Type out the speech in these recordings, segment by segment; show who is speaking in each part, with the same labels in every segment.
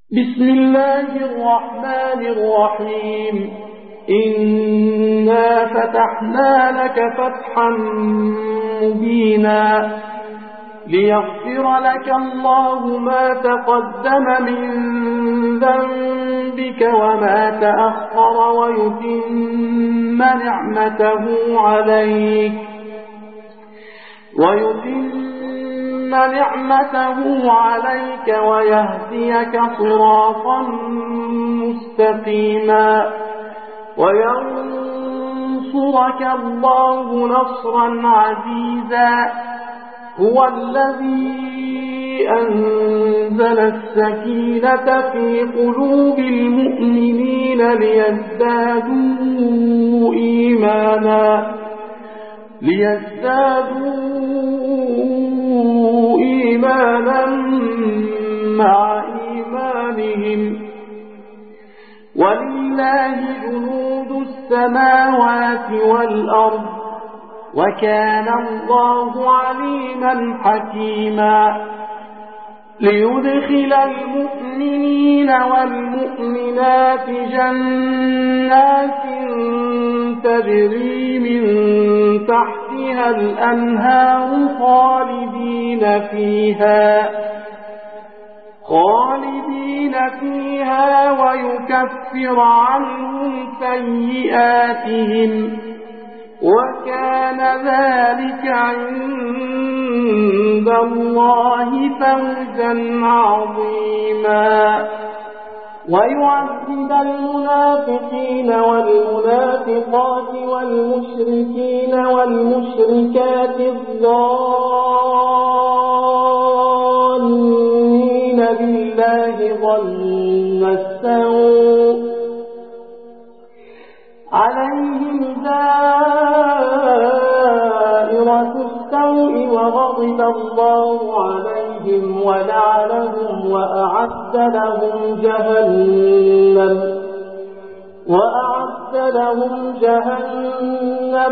Speaker 1: بسم الله الرحمن الرحيم. إنا فتحنا لك فتحا مبينا ليغفر لك الله ما تقدم من ذنبك وما تأخر ويتم نعمته عليك ويهديك صراطا مستقيما وينصرك الله نصرا عزيزا. هو الذي أنزل السكينة في قلوب المؤمنين ليزدادوا إيمانا مع إيمانهم. ولله جنود السماوات والأرض وكان الله عليما حكيما. ليدخل المؤمنين والمؤمنات جنات تجري من تحتها الأنهار خالدين فيها ويكفر عنهم سيئاتهم وكان ذلك عند الله فوزا عظيما. ويعذب المنافقين والمنافقات والمشركين والمشركات الظانين بالله ظن السوء عليهم دائرة السوء وغضب الله عليهم ولعنهم وأعد لهم جهنم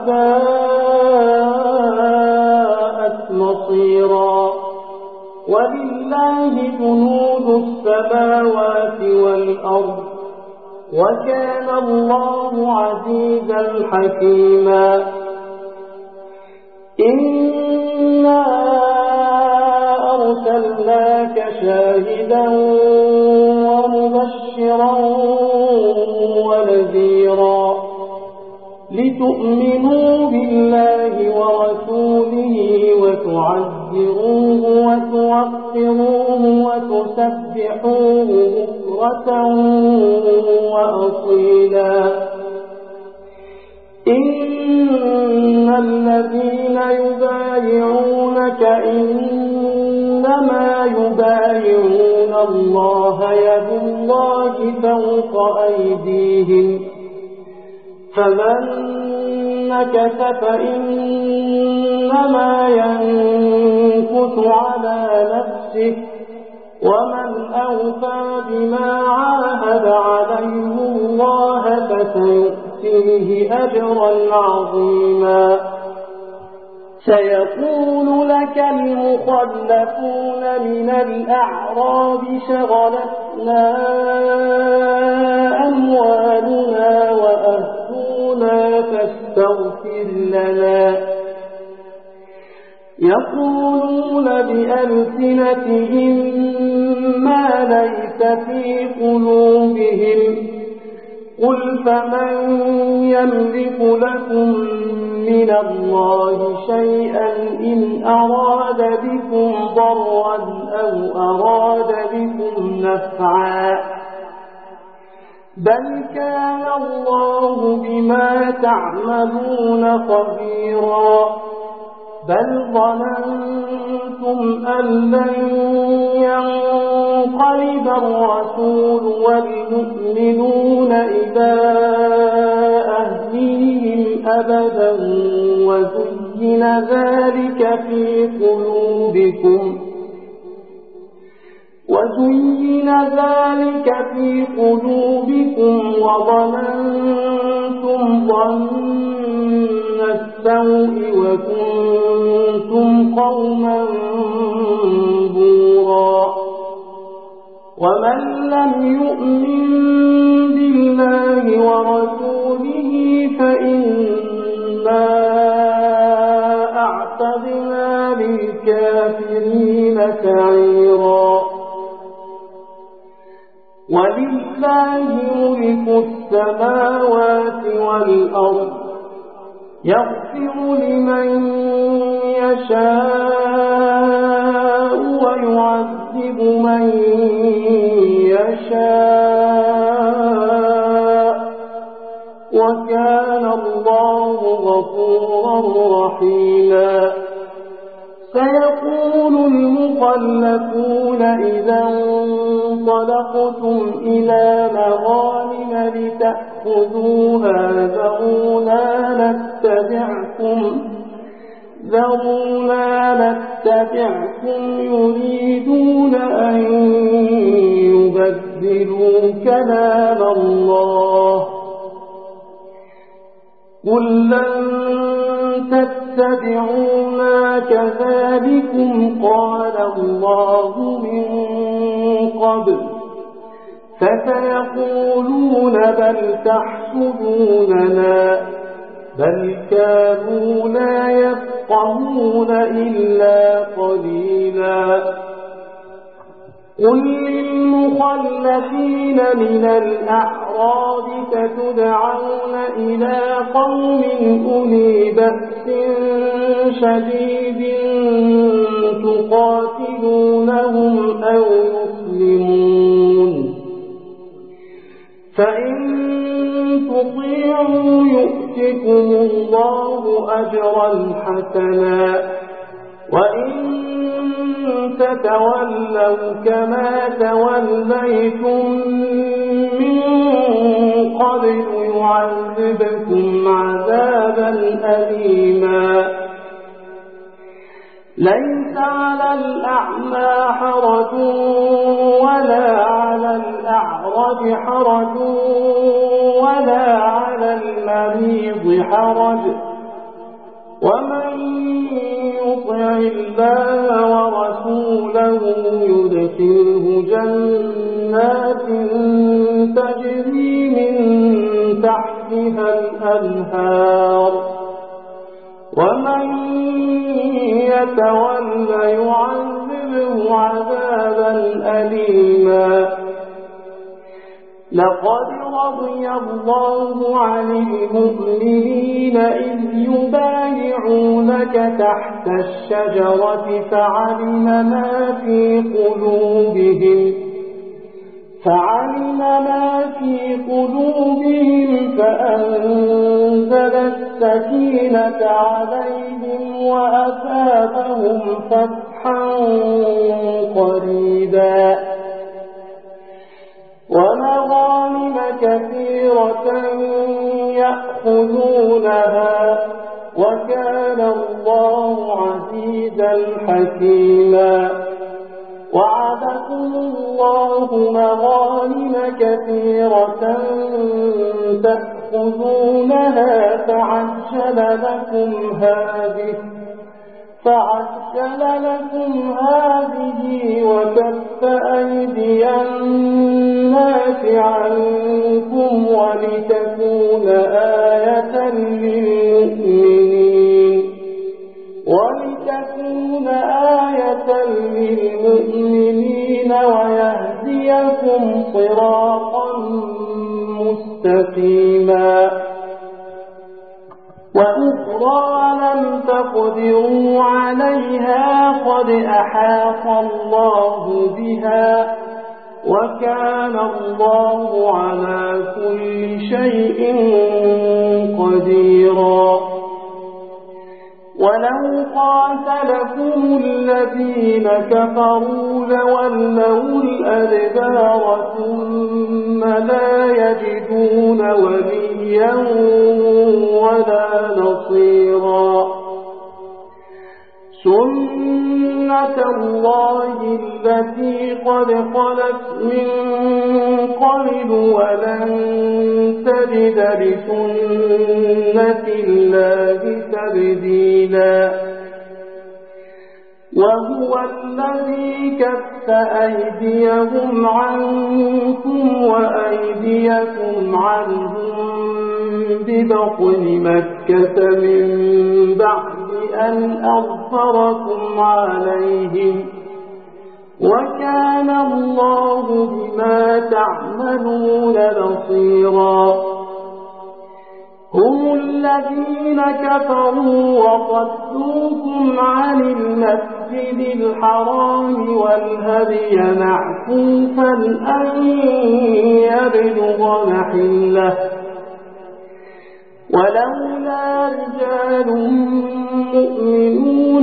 Speaker 1: وساءت مصيرا. ولله جنود السماوات والأرض وكان الله عزيزا حكيما. إنا أرسلناك شاهدا ومبشرا ونذيرا لتؤمنوا بالله ورسوله وتعزروه وتوقروه وتسبحوه بكرة وأصيلا. إن الذين يبايعونك إنما يبايعون الله يد الله فوق أيديهم فمن نكث فإنما ينكث على نفسه ومن أوفى بما عاهد عليه الله فسيؤتيه أجرا عظيما. سيقول لك المخلفون من الأعراب شغلتنا أموالنا وأهلنا فاستغفر لنا. يقولون بألسنتهم ما ليس في قلوبهم قل فمن يملك لكم من الله شيئا إن أراد بكم ضرا أو أراد بكم نفعا بل كان الله بما تعملون خبيرا. بل ظننتم أن لن ينقلب الرسول والمؤمنون إلى أهليهم أبدا وزين ذلك في قلوبكم وظننتم ظن السوء وكنتم قوما بورا. ومن لم يؤمن بالله ورسوله فإنا أعتدنا للكافرين سعيرا ولله ملك السماوات والأرض يغفر لمن يشاء ويعذب من يشاء وكان الله غفورا رحيما سيقول المخلفون إذا انطلقتم إلى مغانم لتأخذوها ذرونا نتبعكم يريدون أن يبدلوا كلام الله قل لن تتبعونا كذلكم قال الله من قبل فسيقولون بل تحسدوننا بل كانوا لا يفقهون إلا قليلا قل للمخلفين من الأعراب ستدعون إلى قوم أولي بأس شديد تقاتلونهم أو يسلمون فإن تطيعوا يؤتكم الله أجرا حسنا وإن تتولوا كما توليتم من قبل يعذبكم عذابا أليما ليس على الأعمى حرج ولا على الأعرج حرج ولا على المريض حرج ومن يطع الله ورسوله يدخله جنات تجري من تحتها الأنهار ومن يتولى يعذبه عذابا أليما لقد رضي الله عن المؤمنين إذ يبايعونك تحت الشجرة فعلم ما في قلوبهم فأنزل السكينة عليهم وأثابهم فتحا قريبا ومغانم كثيرة يأخذونها وكان الله عزيزا حكيما وعدكم الله مغانم كثيرة تأخذونها فعجل لكم هذه وكف أيدي الناس عنكم ولتكون آية للمؤمنين ويهديكم صراطا مستقيما وأخرى لم تقدروا عليها قد أحاط الله بها وكان الله على كل شيء قديرا ولو قاتلكم الذين كفروا لولوا الأدبار ثم لا يجدون وليا ولا نصيرا سنة الله التي قد خلت من قبل ولن تجد لسنة الله تبديلا وهو الذي كف أيديهم عنكم وأيديكم عنهم ببطن مكة من بعد أن أظفركم عليهم وكان الله بما تعملون بصيرا هم الذين كفروا وصدوكم عن المسجد الحرام والهدي معكوفا أن يبلغ محله ولولا رجال مؤمنون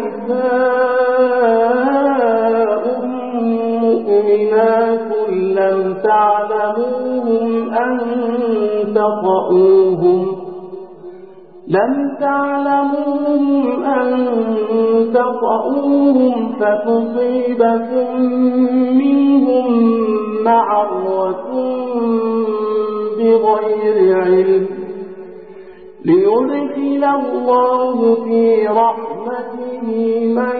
Speaker 1: ونساء مؤمنات لم تعلموهم أن تطؤوهم فتصيبكم منهم معرة بغير علم ليدخل الله في رحمته من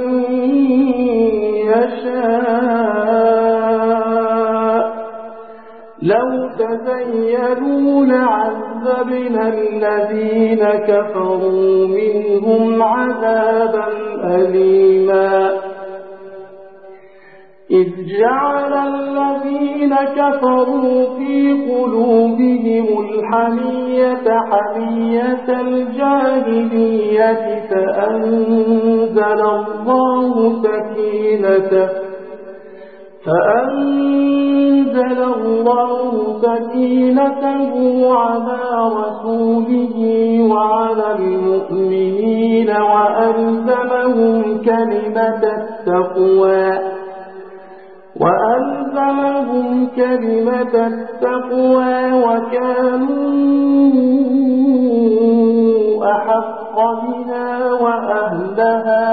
Speaker 1: يشاء لو تزيلوا لعذبنا الذين كفروا منهم عذابا أليما إذ جعل الذين كفروا في قلوبهم الحمية حمية الجاهلية فأنزل الله سكينته على رسوله وعلى المؤمنين وألزمهم كلمة التقوى وكانوا أحق بها وأهلها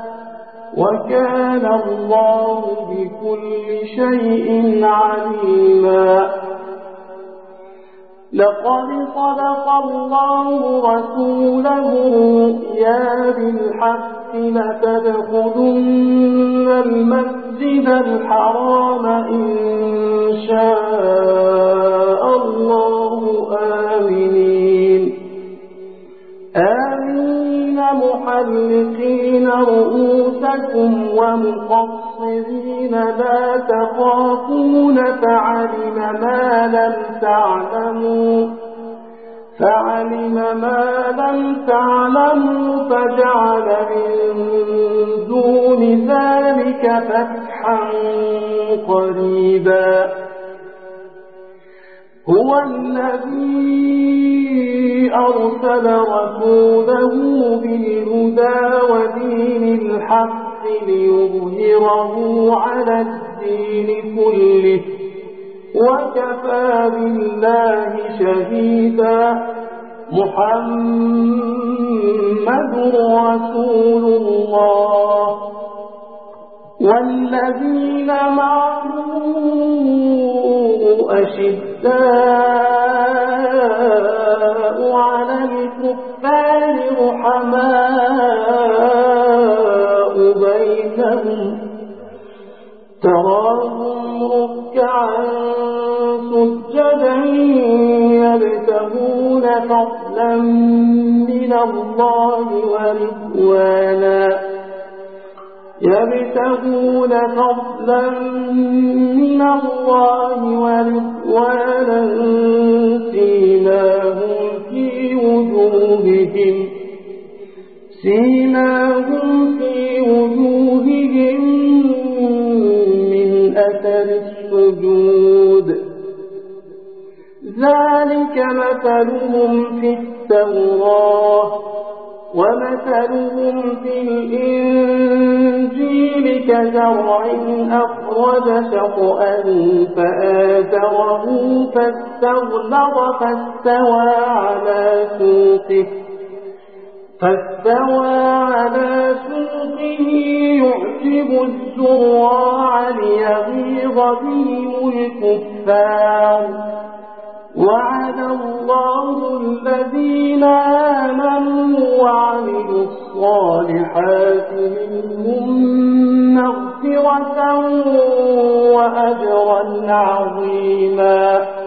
Speaker 1: وكان الله بكل شيء عليما لقد صدق الله رسوله الرؤيا بالحق لتدخلن المسجد الحرام إن شاء الله آمنين محلقين رؤوسكم ومقصرين لا تخافون فعلم ما لم تعلموا فجعل من دون ذلك فتحا قريبا هو الذي أرسل رسوله بالهدى ودين الحق ليظهره على الدين كله وكفى بالله شهيدا محمد رسول الله والذين معه أشداء على الكفار رحماء بينهم تراهم ركعا سجدا يبتغون فضلا من الله ورضوانا سيماهم في وجوههم من أثر السجود ذلك مثلهم في التوراة ومثلهم في الإنجيل كزرع أخرج شطأه فآزره فاستغلظ فاستوى على سوقه يعجب الزراع ليغيظ بهم الكفار وعد الله الذين آمنوا وعملوا الصالحات الصالحات منهم مغفرة وأجرا عظيما.